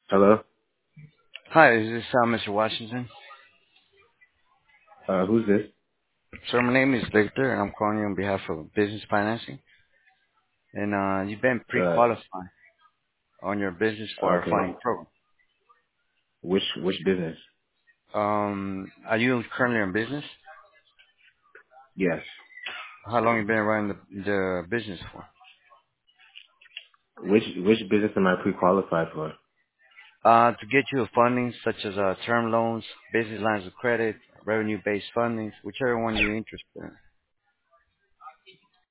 Hello? Hi, is this Mr. Washington? Who's this? Sir, my name is Victor, and I'm calling you on behalf of business financing. And you've been Uh, pre-qualified on your business for our okay. funding program. Which business? Are you currently in business? Yes. How long you been running the business for? Which business am I pre-qualified for? To get you a funding such as term loans, business lines of credit, revenue-based funding, whichever one you're interested in.